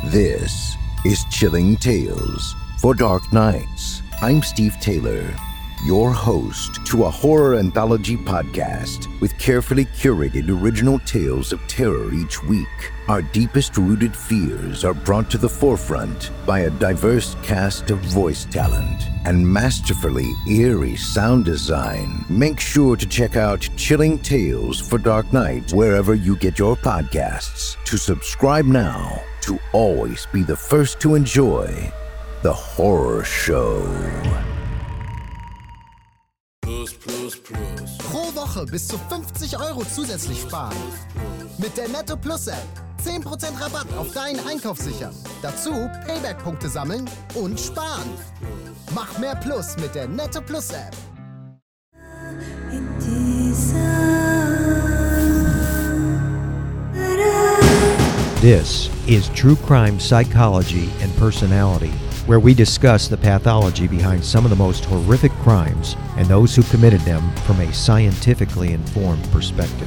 This is Chilling Tales for Dark Nights. I'm Steve Taylor, your host to a horror anthology podcast with carefully curated original tales of terror each week. Our deepest rooted fears are brought to the forefront by a diverse cast of voice talent and masterfully eerie sound design. Make sure to check out Chilling Tales for Dark Nights wherever you get your podcasts. To subscribe now to always be the first to enjoy the horror show. Pro Woche bis zu 50 € zusätzlich sparen. Mit der Netto Plus App. 10% Rabatt auf deinen Einkauf sichern. Dazu Payback-Punkte sammeln und sparen. Mach mehr Plus mit der Netto Plus App. This is True Crime Psychology and Personality, where we discuss the pathology behind some of the most horrific crimes and those who committed them from a scientifically informed perspective.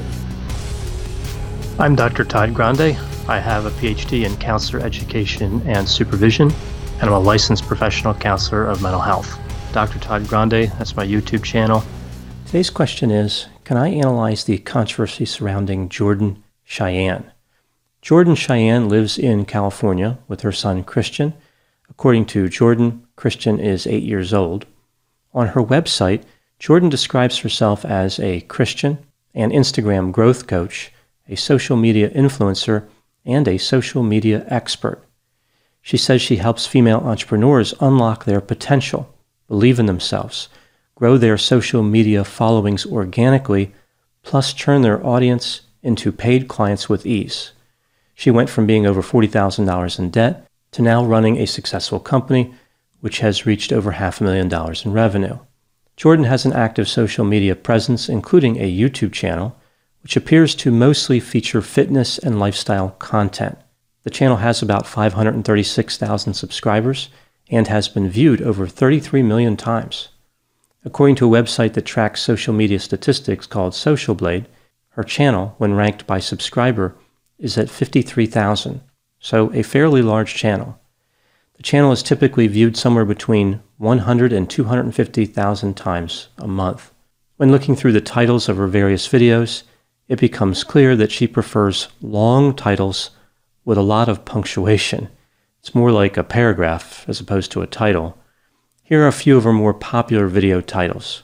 I'm Dr. Todd Grande. I have a PhD in counselor education and supervision, and I'm a licensed professional counselor of mental health. Dr. Todd Grande, that's my YouTube channel. Today's question is, can I analyze the controversy surrounding Jordan Cheyenne? Jordan Cheyenne lives in California with her son Christian. According to Jordan, Christian is 8 years old. On her website, Jordan describes herself as a Christian, an Instagram growth coach, a social media influencer, and a social media expert. She says she helps female entrepreneurs unlock their potential, believe in themselves, grow their social media followings organically, plus turn their audience into paid clients with ease. She went from being over $40,000 in debt to now running a successful company, which has reached over $500,000 in revenue. Jordan has an active social media presence, including a YouTube channel, which appears to mostly feature fitness and lifestyle content. The channel has about 536,000 subscribers and has been viewed over 33 million times. According to a website that tracks social media statistics called Social Blade, her channel, when ranked by subscriber, is at 53,000, so a fairly large channel. The channel is typically viewed somewhere between 100 and 250,000 times a month. When looking through the titles of her various videos, it becomes clear that she prefers long titles with a lot of punctuation. It's more like a paragraph as opposed to a title. Here are a few of her more popular video titles.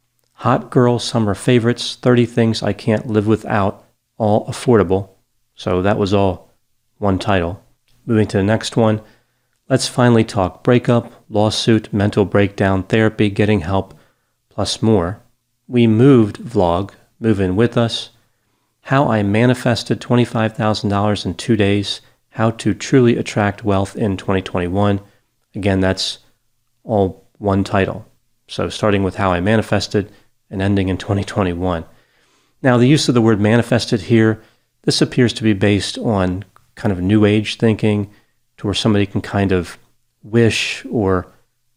Hot Girl Summer Favorites, 30 Things I Can't Live Without, all affordable. So that was all one title. Moving to the next one. Let's finally talk breakup, lawsuit, mental breakdown, therapy, getting help, plus more. We moved vlog, move in with us. How I manifested $25,000 in 2 days. How to truly attract wealth in 2021. Again, that's all one title. So starting with how I manifested and ending in 2021. Now, the use of the word manifested here, this appears to be based on kind of new age thinking to where somebody can kind of wish or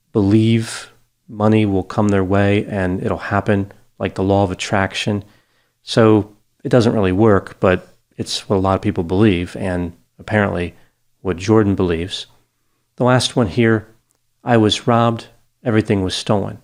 believe money will come their way and it'll happen, like the law of attraction. So it doesn't really work, but it's what a lot of people believe, and apparently what Jordan believes. The last one here, I was robbed, everything was stolen.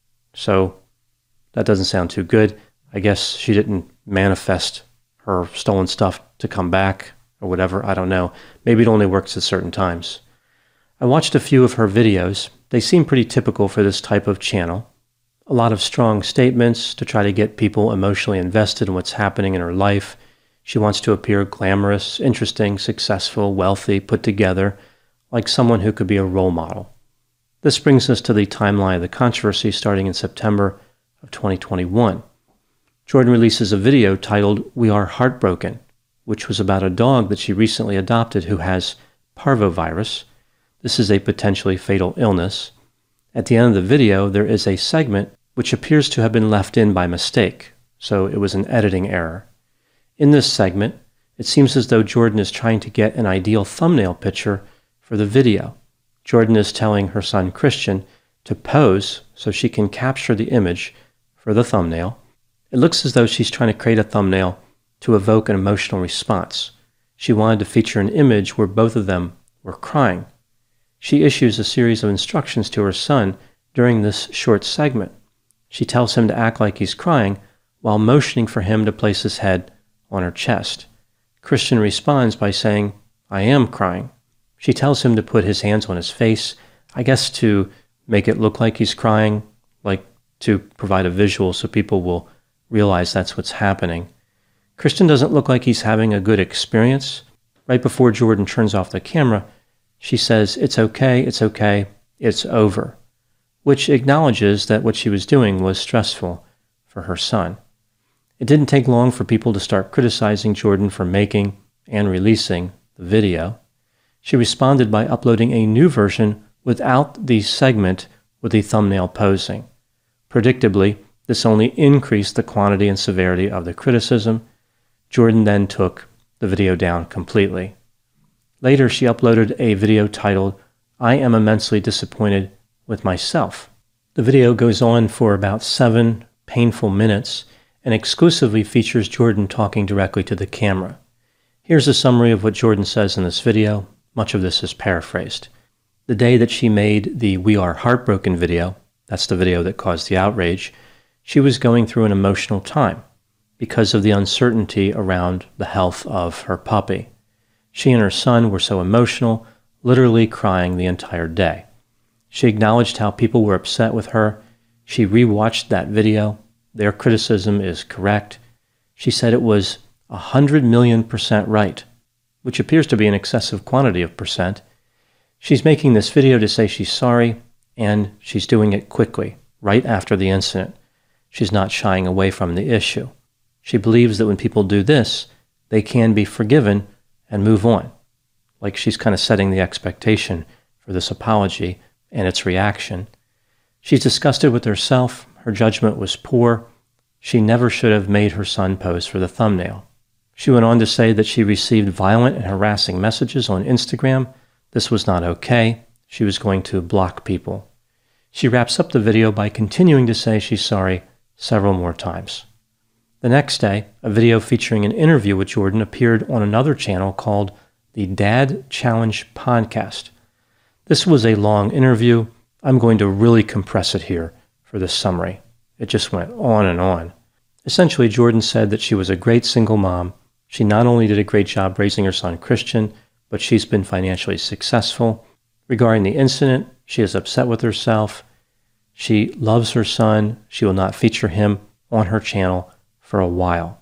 So that doesn't sound too good. I guess she didn't manifest her stolen stuff to come back or whatever. I don't know. Maybe it only works at certain times. I watched a few of her videos. They seem pretty typical for this type of channel. A lot of strong statements to try to get people emotionally invested in what's happening in her life. She wants to appear glamorous, interesting, successful, wealthy, put together, like someone who could be a role model. This brings us to the timeline of the controversy starting in September of 2021. Jordan releases a video titled We Are Heartbroken, which was about a dog that she recently adopted who has parvovirus. This is a potentially fatal illness. At the end of the video, there is a segment which appears to have been left in by mistake, so it was an editing error. In this segment, it seems as though Jordan is trying to get an ideal thumbnail picture for the video. Jordan is telling her son Christian to pose so she can capture the image for the thumbnail. It looks as though she's trying to create a thumbnail to evoke an emotional response. She wanted to feature an image where both of them were crying. She issues a series of instructions to her son during this short segment. She tells him to act like he's crying while motioning for him to place his head on her chest. Christian responds by saying, "I am crying." She tells him to put his hands on his face, I guess to make it look like he's crying, like to provide a visual so people will realize that's what's happening. Christian doesn't look like he's having a good experience. Right before Jordan turns off the camera, she says, it's okay, it's over," which acknowledges that what she was doing was stressful for her son. It didn't take long for people to start criticizing Jordan for making and releasing the video. She responded by uploading a new version without the segment with the thumbnail posing. Predictably, this only increased the quantity and severity of the criticism. Jordan then took the video down completely. Later, she uploaded a video titled, "I am immensely disappointed with myself." The video goes on for about 7 painful minutes and exclusively features Jordan talking directly to the camera. Here's a summary of what Jordan says in this video. Much of this is paraphrased. The day that she made the "We Are Heartbroken" video, that's the video that caused the outrage, she was going through an emotional time because of the uncertainty around the health of her puppy. She and her son were so emotional, literally crying the entire day. She acknowledged how people were upset with her. She rewatched that video. Their criticism is correct. She said it was 100 million% right, which appears to be an excessive quantity of percent. She's making this video to say she's sorry, and she's doing it quickly, right after the incident. She's not shying away from the issue. She believes that when people do this, they can be forgiven and move on. Like she's kind of setting the expectation for this apology and its reaction. She's disgusted with herself. Her judgment was poor. She never should have made her son pose for the thumbnail. She went on to say that she received violent and harassing messages on Instagram. This was not okay. She was going to block people. She wraps up the video by continuing to say she's sorry several more times. The next day, a video featuring an interview with Jordan appeared on another channel called the Dad Challenge Podcast. This was a long interview. I'm going to really compress it here for this summary. It just went on and on. Essentially, Jordan said that she was a great single mom. She not only did a great job raising her son Christian, but she's been financially successful. Regarding the incident, she is upset with herself. She loves her son. She will not feature him on her channel for a while.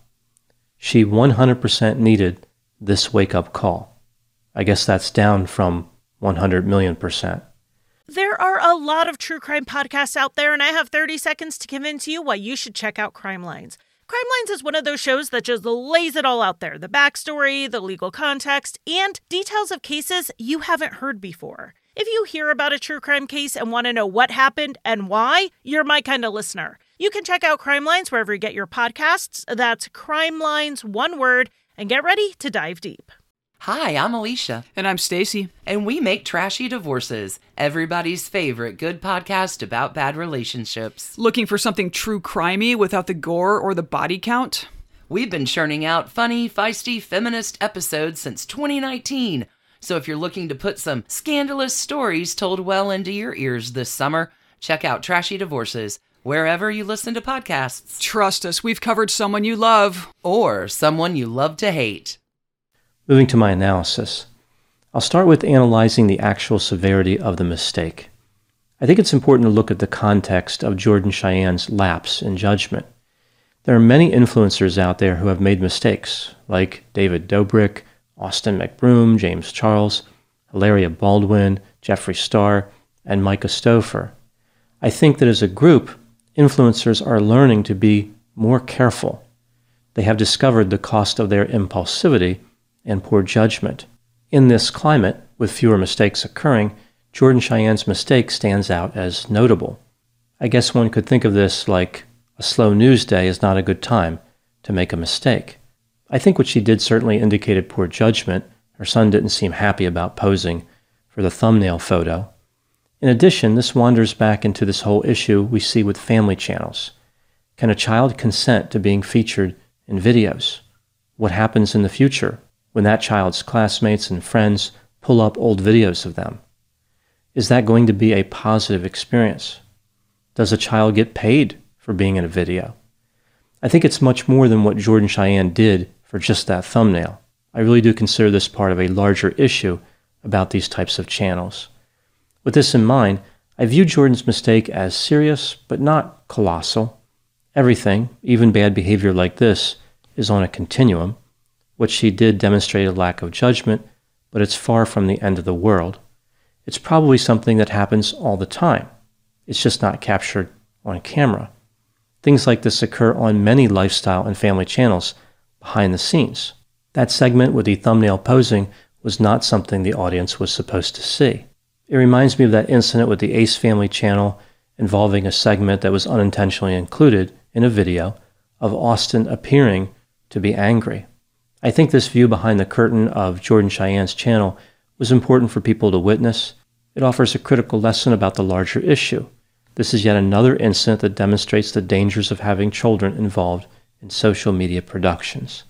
She 100% needed this wake-up call. I guess that's down from 100 million%. There are a lot of true crime podcasts out there, and I have 30 seconds to convince you why you should check out Crime Lines. Crime Lines is one of those shows that just lays it all out there. The backstory, the legal context, and details of cases you haven't heard before. If you hear about a true crime case and want to know what happened and why, you're my kind of listener. You can check out Crime Lines wherever you get your podcasts. That's Crime Lines, one word, and get ready to dive deep. Hi, I'm Alicia. And I'm Stacy. And we make Trashy Divorces, everybody's favorite good podcast about bad relationships. Looking for something true crimey without the gore or the body count? We've been churning out funny, feisty, feminist episodes since 2019. So if you're looking to put some scandalous stories told well into your ears this summer, check out Trashy Divorces, wherever you listen to podcasts. Trust us, we've covered someone you love. Or someone you love to hate. Moving to my analysis, I'll start with analyzing the actual severity of the mistake. I think it's important to look at the context of Jordan Cheyenne's lapse in judgment. There are many influencers out there who have made mistakes, like David Dobrik, Austin McBroom, James Charles, Hilaria Baldwin, Jeffree Star, and Micah Stouffer. I think that as a group, influencers are learning to be more careful. They have discovered the cost of their impulsivity and poor judgment. In this climate, with fewer mistakes occurring, Jordan Cheyenne's mistake stands out as notable. I guess one could think of this like a slow news day is not a good time to make a mistake. I think what she did certainly indicated poor judgment. Her son didn't seem happy about posing for the thumbnail photo. In addition, this wanders back into this whole issue we see with family channels. Can a child consent to being featured in videos? What happens in the future when that child's classmates and friends pull up old videos of them? Is that going to be a positive experience? Does a child get paid for being in a video? I think it's much more than what Jordan Cheyenne did for just that thumbnail. I really do consider this part of a larger issue about these types of channels. With this in mind, I view Jordan's mistake as serious, but not colossal. Everything, even bad behavior like this, is on a continuum. What she did demonstrated a lack of judgment, but it's far from the end of the world. It's probably something that happens all the time. It's just not captured on camera. Things like this occur on many lifestyle and family channels behind the scenes. That segment with the thumbnail posing was not something the audience was supposed to see. It reminds me of that incident with the Ace Family channel involving a segment that was unintentionally included in a video of Austin appearing to be angry. I think this view behind the curtain of Jordan Cheyenne's channel was important for people to witness. It offers a critical lesson about the larger issue. This is yet another incident that demonstrates the dangers of having children involved in social media productions.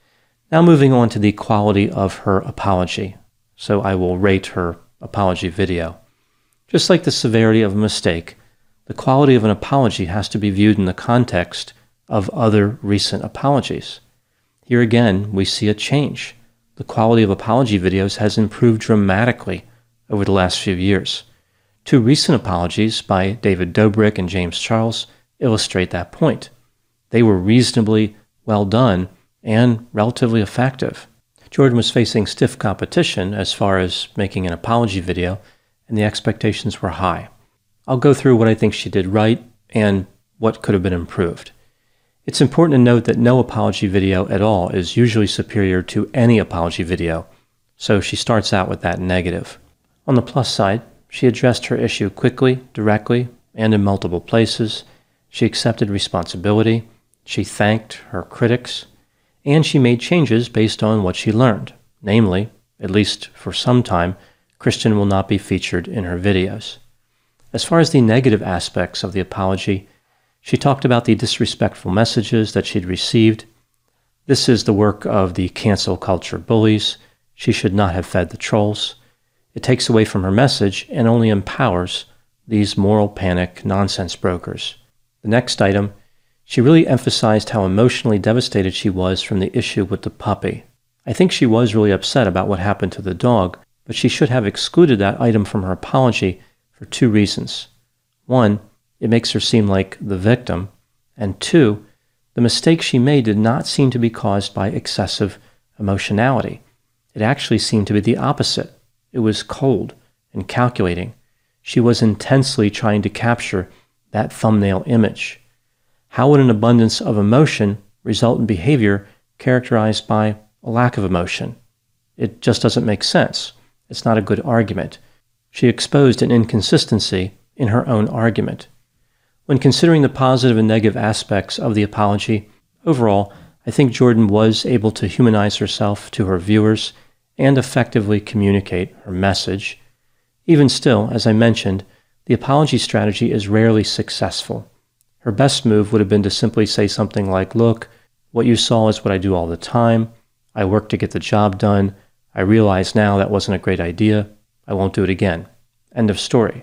Now moving on to the quality of her apology. So I will rate her apology video. Just like the severity of a mistake, the quality of an apology has to be viewed in the context of other recent apologies. Here again, we see a change. The quality of apology videos has improved dramatically over the last few years. Two recent apologies by David Dobrik and James Charles illustrate that point. They were reasonably well done and relatively effective. Jordan was facing stiff competition as far as making an apology video, and the expectations were high. I'll go through what I think she did right and what could have been improved. It's important to note that no apology video at all is usually superior to any apology video, so she starts out with that negative. On the plus side, she addressed her issue quickly, directly, and in multiple places. She accepted responsibility, she thanked her critics, and she made changes based on what she learned. Namely, at least for some time, Christian will not be featured in her videos. As far as the negative aspects of the apology, she talked about the disrespectful messages that she'd received. This is the work of the cancel culture bullies. She should not have fed the trolls. It takes away from her message and only empowers these moral panic nonsense brokers. The next item, she really emphasized how emotionally devastated she was from the issue with the puppy. I think she was really upset about what happened to the dog, but she should have excluded that item from her apology for two reasons. One, it makes her seem like the victim, and two, the mistake she made did not seem to be caused by excessive emotionality. It actually seemed to be the opposite. It was cold and calculating. She was intensely trying to capture that thumbnail image. How would an abundance of emotion result in behavior characterized by a lack of emotion? It just doesn't make sense. It's not a good argument. She exposed an inconsistency in her own argument. When considering the positive and negative aspects of the apology, overall, I think Jordan was able to humanize herself to her viewers and effectively communicate her message. Even still, as I mentioned, the apology strategy is rarely successful. Her best move would have been to simply say something like, "Look, what you saw is what I do all the time. I work to get the job done. I realize now that wasn't a great idea. I won't do it again." End of story.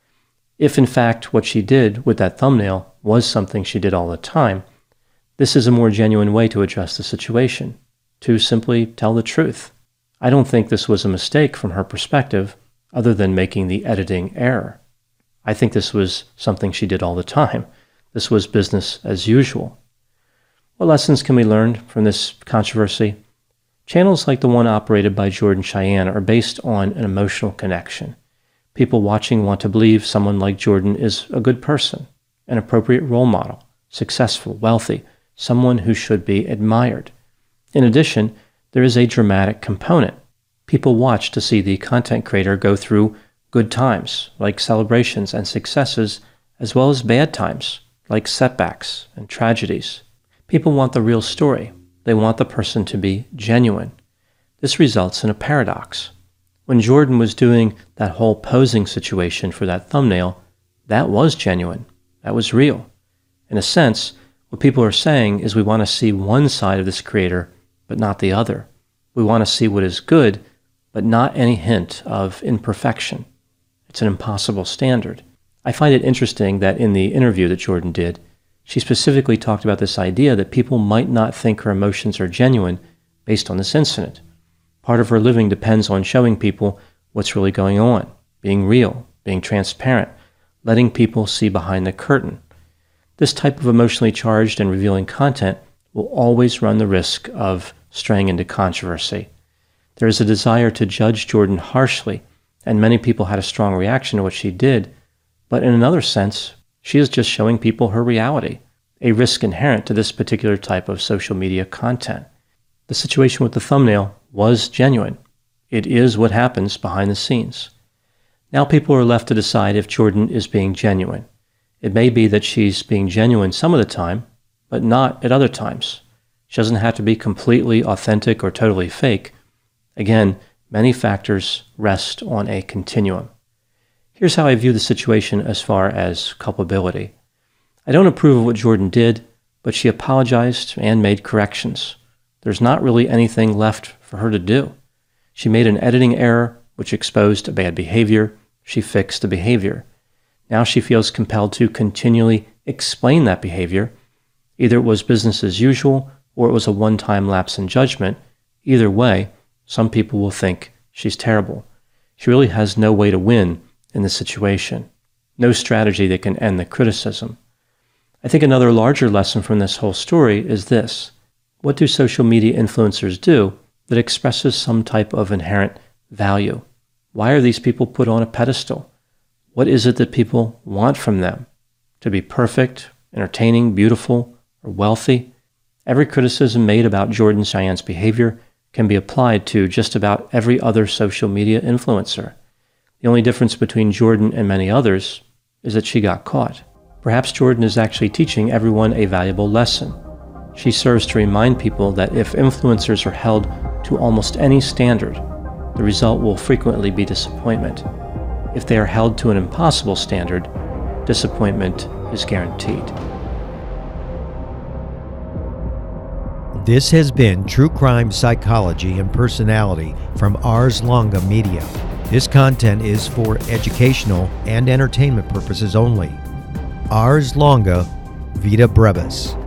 If in fact what she did with that thumbnail was something she did all the time, this is a more genuine way to address the situation, to simply tell the truth. I don't think this was a mistake from her perspective, other than making the editing error. I think this was something she did all the time. This was business as usual. What lessons can we learn from this controversy? Channels like the one operated by Jordan Cheyenne are based on an emotional connection. People watching want to believe someone like Jordan is a good person, an appropriate role model, successful, wealthy, someone who should be admired. In addition, there is a dramatic component. People watch to see the content creator go through good times, like celebrations and successes, as well as bad times, like setbacks and tragedies. People want the real story. They want the person to be genuine. This results in a paradox. When Jordan was doing that whole posing situation for that thumbnail, that was genuine. That was real. In a sense, what people are saying is we want to see one side of this creator, but not the other. We want to see what is good, but not any hint of imperfection. It's an impossible standard. I find it interesting that in the interview that Jordan did, she specifically talked about this idea that people might not think her emotions are genuine based on this incident. Part of her living depends on showing people what's really going on, being real, being transparent, letting people see behind the curtain. This type of emotionally charged and revealing content will always run the risk of straying into controversy. There is a desire to judge Jordan harshly, and many people had a strong reaction to what she did, but in another sense, she is just showing people her reality, a risk inherent to this particular type of social media content. The situation with the thumbnail was genuine. It is what happens behind the scenes. Now people are left to decide if Jordan is being genuine. It may be that she's being genuine some of the time, but not at other times. She doesn't have to be completely authentic or totally fake. Again, many factors rest on a continuum. Here's how I view the situation as far as culpability. I don't approve of what Jordan did, but she apologized and made corrections. There's not really anything left for her to do. She made an editing error, which exposed a bad behavior. She fixed the behavior. Now she feels compelled to continually explain that behavior. Either it was business as usual, or it was a one-time lapse in judgment. Either way, some people will think she's terrible. She really has no way to win in this situation. No strategy that can end the criticism. I think another larger lesson from this whole story is this. What do social media influencers do that expresses some type of inherent value? Why are these people put on a pedestal? What is it that people want from them? To be perfect, entertaining, beautiful, or wealthy? Every criticism made about Jordan Cheyenne's behavior can be applied to just about every other social media influencer. The only difference between Jordan and many others is that she got caught. Perhaps Jordan is actually teaching everyone a valuable lesson. She serves to remind people that if influencers are held to almost any standard, the result will frequently be disappointment. If they are held to an impossible standard, disappointment is guaranteed. This has been True Crime Psychology and Personality from Ars Longa Media. This content is for educational and entertainment purposes only. Ars Longa, Vita Brevis.